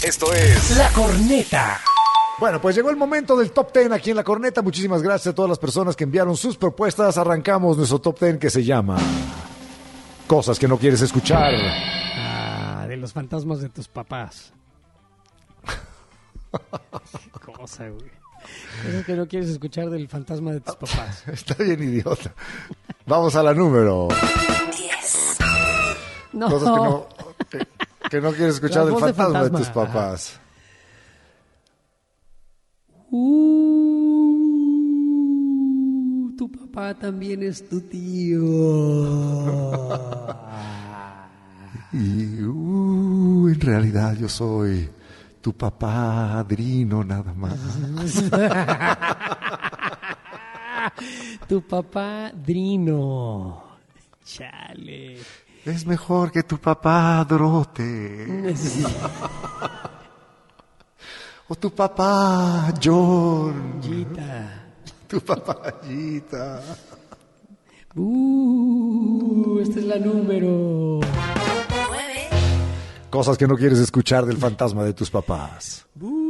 Esto es La Corneta. Bueno, pues llegó el momento del Top 10 aquí en La Corneta. Muchísimas gracias a todas las personas que enviaron sus propuestas. Arrancamos nuestro Top 10 que se llama Cosas que no quieres escuchar. De los fantasmas de tus papás. Qué cosa, güey. Cosas que no quieres escuchar del fantasma de tus papás. Está bien idiota. Vamos a la número 10. No. Cosas que no quieres escuchar La del voz de fantasma de fantasma. tus papás. Tu papá también es tu tío. Y en realidad yo soy tu padrino nada más. Tu papá Drino. Chale. Es mejor que tu papá Dorote. O tu papá John. Gita. Tu papayita. Esta es la número 9. Cosas que no quieres escuchar del fantasma de tus papás.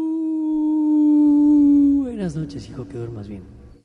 Buenas noches, hijo, que duermas bien.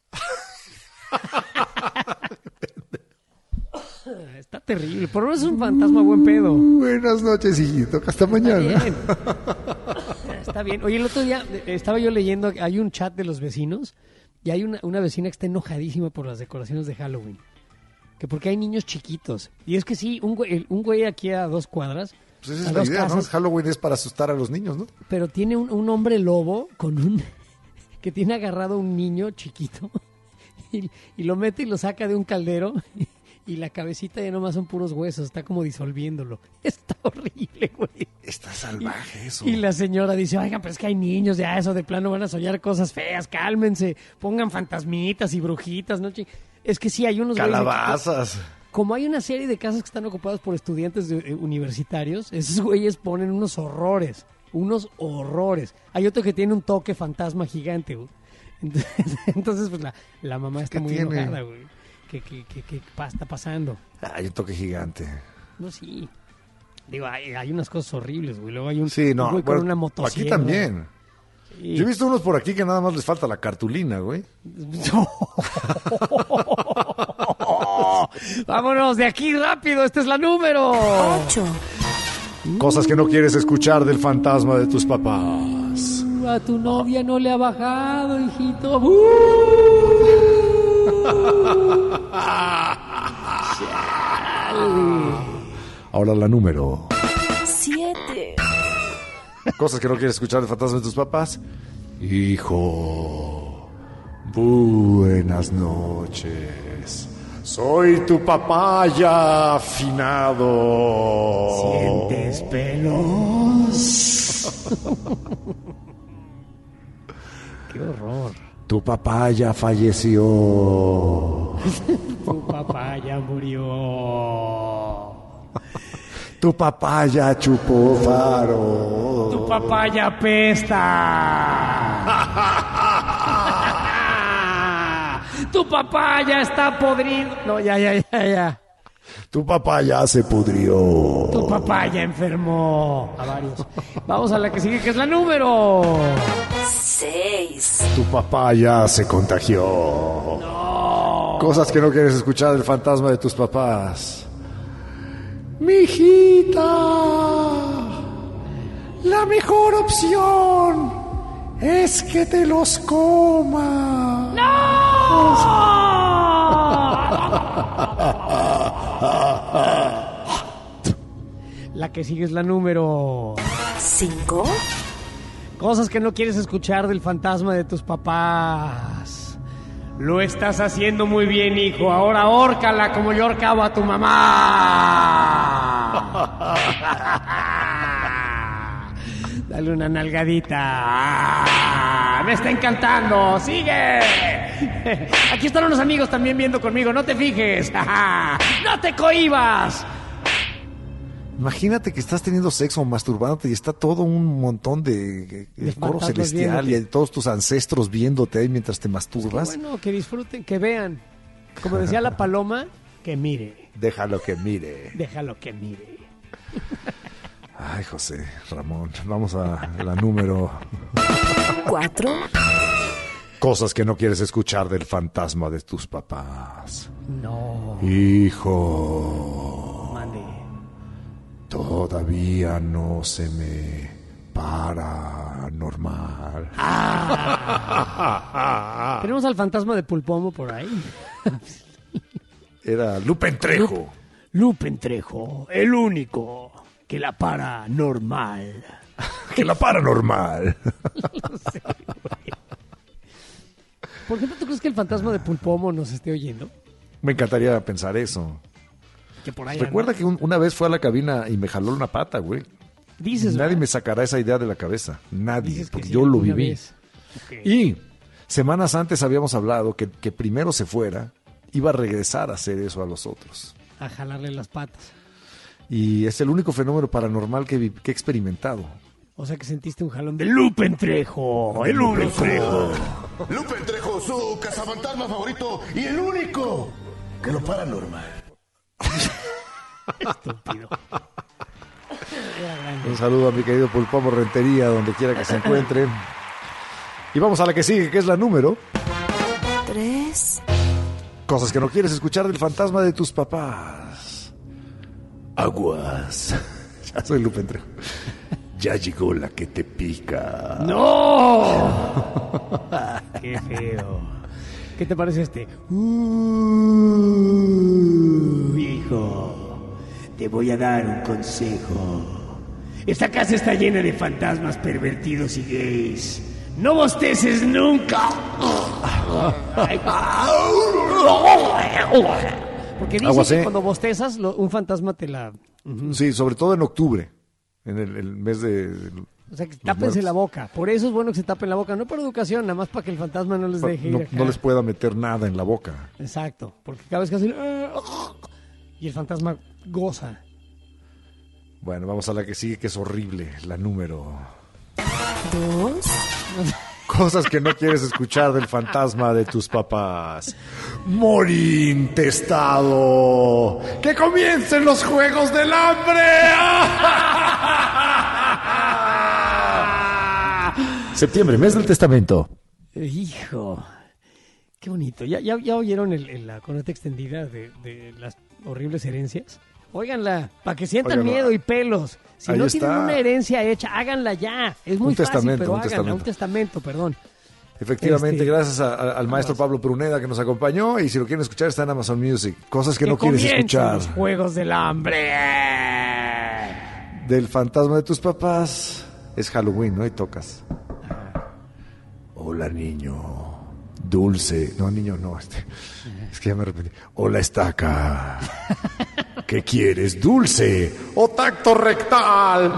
Está terrible. Por lo menos es un fantasma buen pedo. Buenas noches, hijito. Hasta mañana. Bien. Está bien. Oye, el otro día estaba yo leyendo, hay un chat de los vecinos y hay una vecina que está enojadísima por las decoraciones de Halloween. Que porque hay niños chiquitos. Y es que sí, un güey aquí a 2 cuadras. Pues esa a es la 2 idea, ¿no? casas, Halloween es para asustar a los niños, ¿no? pero tiene un hombre lobo con un que tiene agarrado un niño chiquito y lo mete y lo saca de un caldero y la cabecita ya nomás son puros huesos, está como disolviéndolo. Está horrible, güey. Está salvaje eso. Y la señora dice, oigan, pero es que hay niños, ya eso de plano van a soñar cosas feas, cálmense, pongan fantasmitas y brujitas, ¿no? Es que sí, hay unos güeyes de que- Calabazas. como hay una serie de casas que están ocupadas por estudiantes universitarios, esos güeyes ponen unos horrores. Hay otro que tiene un toque fantasma gigante, güey. Entonces pues la mamá está ¿Qué muy tiene? enojada, güey. ¿Qué está pasando? Hay un toque gigante. No, sí. Digo, hay unas cosas horribles, güey. Luego hay un, Sí, un no. güey con una Aquí motosierra. también. Sí. Yo he visto unos por aquí que nada más les falta la cartulina, güey. Vámonos de aquí rápido. Esta es la número 8. Cosas que no quieres escuchar del fantasma de tus papás. A tu novia no le ha bajado, hijito. Ahora la número. 7. Cosas que no quieres escuchar del fantasma de tus papás. Hijo, buenas noches. Soy tu papá ya afinado. ¿Sientes pelos? Qué horror. Tu papá ya falleció. Tu papá ya murió. Tu papá ya chupó faro. Tu papá ya apesta. Tu papá ya está podrido. No, ya. Tu papá ya se pudrió. Tu papá ya enfermó. A varios. Vamos a la que sigue, que es la número 6. Tu papá ya se contagió. Cosas que no quieres escuchar del fantasma de tus papás. Mijita, la mejor opción es que te los coma. La que sigue es la número 5. Cosas que no quieres escuchar del fantasma de tus papás. Lo estás haciendo muy bien, hijo. Ahora ahórcala como yo ahorcaba a tu mamá. Dale una nalgadita. Me está encantando. ¡Sigue! Aquí están unos amigos también viendo conmigo. No te fijes. ¡No te cohibas! Imagínate que estás teniendo sexo o masturbándote y está todo un montón de coro fantasmas celestial y viéndote. todos tus ancestros viéndote ahí mientras te masturbas. Bueno, que disfruten, que vean. Como decía la paloma, que mire. Déjalo que mire. Déjalo que mire. Ay, José Ramón, vamos a la número... 4. Cosas que no quieres escuchar del fantasma de tus papás. No. Hijo, Mande. todavía no se me para normal. Tenemos al fantasma de Pulpomo por ahí. Era Lupe Trejo. Lupe Trejo, el único que la para normal. Que la para normal. ¿Por qué tú crees que el fantasma de Pulpomo nos esté oyendo? Me encantaría pensar eso. Que por ahí Recuerda anda. que una vez fue a la cabina y me jaló una pata, güey. Dices, Nadie ¿verdad? me sacará esa idea de la cabeza. Nadie, Dices que porque sí, yo lo una viví. vez. Ok. Y semanas antes habíamos hablado que primero se fuera, iba a regresar a hacer eso a los otros. A jalarle las patas. Y es el único fenómeno paranormal que he experimentado. O sea que sentiste un jalón de Lupe Trejo, el único. Lupe Trejo, su cazafantasma favorito y el único que lo para normal. Estúpido. Era grande. Un saludo a mi querido Pulpomo Rentería, donde quiera que se encuentre. Y vamos a la que sigue, que es la número. 3. Cosas que no quieres escuchar del fantasma de tus papás. Aguas. Ya soy Lupe Trejo. Ya llegó la que te pica. ¡No! ¡Qué feo! ¿Qué te parece este? Hijo, te voy a dar un consejo. Esta casa está llena de fantasmas pervertidos y gays. ¡No bosteces nunca! Porque dicen Aguas, que cuando bostezas, un fantasma te la... Sí, sobre todo en octubre, en el mes de... O sea, que tápense la boca. Por eso es bueno que se tapen la boca. No por educación, nada más para que el fantasma no les deje ir acá. No les pueda meter nada en la boca. Exacto, porque cada vez que hacen... y el fantasma goza. Bueno, vamos a la que sigue, que es horrible, la número... 2. Cosas que no quieres escuchar del fantasma de tus papás. Morín testado. ¡Que comiencen los Juegos del Hambre! Septiembre, mes del testamento. Hijo, qué bonito. ¿Ya oyeron la corneta extendida de las horribles herencias? Óiganla, para que sientan Óiganla. miedo y pelos. Si Ahí no está. tienen una herencia hecha, háganla ya. Es muy Un fácil, testamento, pero un háganla. testamento. Un testamento, perdón. Efectivamente, Este, gracias al maestro Pablo Pruneda que nos acompañó. Y si lo quieren escuchar, está en Amazon Music. Cosas que no quieres comiencen escuchar los Juegos del Hambre. del fantasma de tus papás. Es Halloween, ¿no? Y tocas. Hola, niño. Dulce. No, niño, no. Es que ya me arrepentí. Hola, estaca. ¿Qué quieres? ¿Dulce o tacto rectal?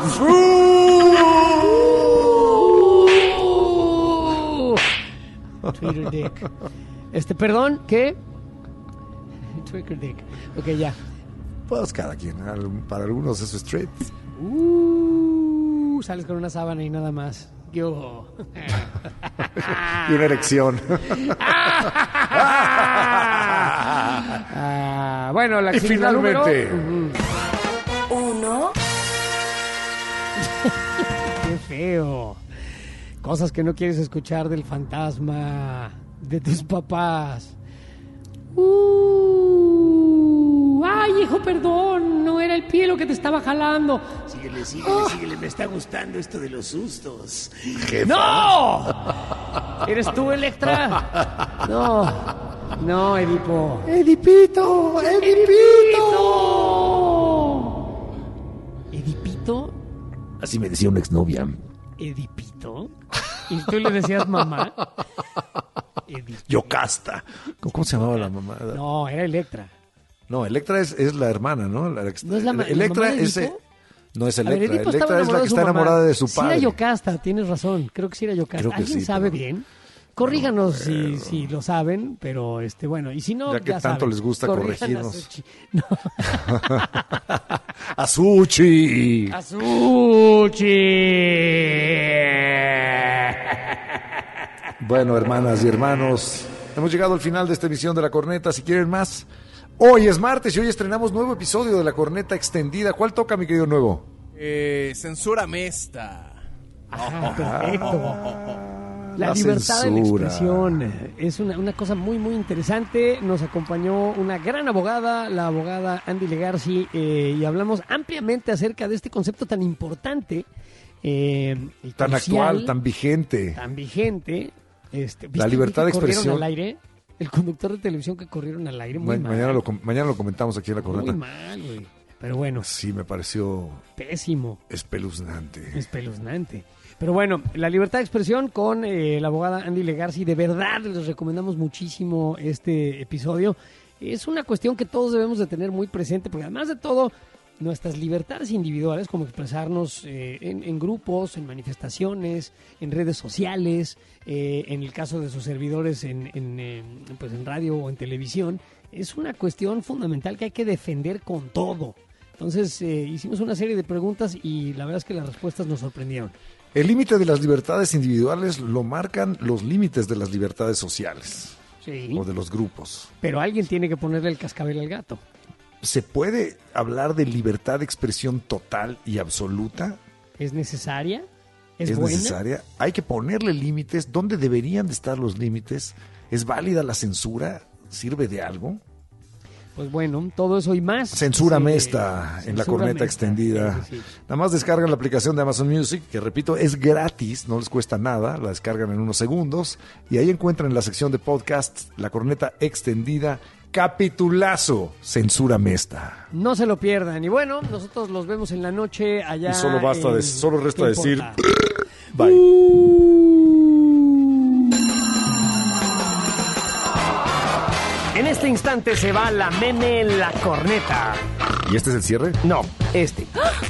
Twitter Dick. Perdón, ¿qué? Twitter Dick. Ok, ya. Pues cada quien. Para algunos eso es straight. Sales con una sábana y nada más. Yo. Y una erección. Bueno, la Y siguiente finalmente, número. 1. Qué feo. Cosas que no quieres escuchar del fantasma de tus papás. Ay, hijo, perdón, no era el pie lo que te estaba jalando. Síguele, me está gustando esto de los sustos. ¡No! ¿Eres tú, Electra? No, Edipo. Edipito. ¿Edipito? Así me decía una exnovia. ¿Edipito? ¿Y tú le decías mamá? Edipito. Yocasta. ¿Cómo se llamaba la mamá? No, era Electra. No, Electra es la hermana, ¿no? ¿No es la Electra mamá de es... Edipo? No es A ver, Electra. Edipo estaba Electra es la enamorado que de su está mamá. enamorada de su Sí padre. era Yocasta, tienes razón. Creo que sí era Yocasta. Creo que ¿Alguien sí, sabe pero- bien? Corríjanos si lo saben, pero bueno, y si no, Ya que tanto saben. les gusta Corrijan a corregirnos. Suchi. No. ¡Azuchi! ¡A Suchi! Bueno, hermanas y hermanos, hemos llegado al final de esta emisión de La Corneta. Si quieren más, hoy es martes y hoy estrenamos nuevo episodio de La Corneta Extendida. ¿Cuál toca, mi querido Nuevo? Censúrame esta. Ajá, perfecto. La libertad de la expresión es una cosa muy, muy interesante. Nos acompañó una gran abogada, la abogada Andy Legarci, y hablamos ampliamente acerca de este concepto tan importante, y Tan crucial, actual, tan vigente. tan vigente. ¿Viste La libertad de que corrieron expresión. al aire? El conductor de televisión que corrieron al aire, muy mal. Mañana lo comentamos aquí en la Muy corneta. mal, güey. Pero bueno, Sí, me pareció pésimo. espeluznante. Espeluznante. Pero bueno, la libertad de expresión con la abogada Andy Legarci. De verdad, les recomendamos muchísimo este episodio. Es una cuestión que todos debemos de tener muy presente, porque además de todo, nuestras libertades individuales, como expresarnos en grupos, en manifestaciones, en redes sociales, en el caso de sus servidores pues en radio o en televisión, es una cuestión fundamental que hay que defender con todo. Entonces, hicimos una serie de preguntas y la verdad es que las respuestas nos sorprendieron. El límite de las libertades individuales lo marcan los límites de las libertades sociales Sí. o de los grupos. Pero alguien tiene que ponerle el cascabel al gato. ¿Se puede hablar de libertad de expresión total y absoluta? ¿Es necesaria? ¿Es buena? necesaria? ¿Hay que ponerle límites? ¿Dónde deberían de estar los límites? ¿Es válida la censura? ¿Sirve de algo? Pues bueno, todo eso y más. Censúrame Sí, esta en la censúrame corneta esta, extendida. sí. Nada más descargan la aplicación de Amazon Music, que repito, es gratis, no les cuesta nada, la descargan en unos segundos y ahí encuentran en la sección de podcasts la corneta extendida, capitulazo, censúrame esta. No se lo pierdan. Y bueno, nosotros los vemos en la noche allá. Y solo resta ¿Qué decir importa? bye. En este instante se va la meme en la corneta. ¿Y este es el cierre? No, este.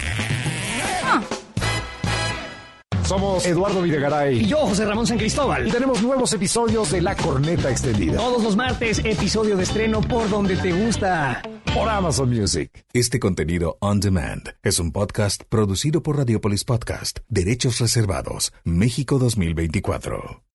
Somos Eduardo Videgaray. Y yo, José Ramón San Cristóbal. Y tenemos nuevos episodios de La Corneta Extendida Todos los martes, episodio de estreno por donde te gusta. por Amazon Music. Este contenido on demand es un podcast producido por Radiopolis Podcast, Derechos Reservados, México 2024.